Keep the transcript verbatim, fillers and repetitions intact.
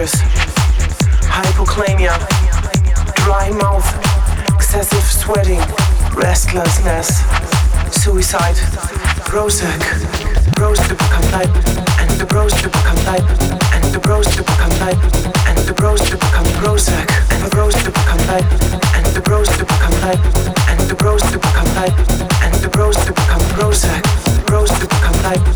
seizures, hypokalemia, dry mouth, excessive sweating, restlessness, suicide, Prozac, bros to become type, and the bros to become type, and the bros to become type, and the bros to become Prozac, and the bros to become type, and the bros to become type, and the bros to become type, and the bros to become Prozac, bros to become type.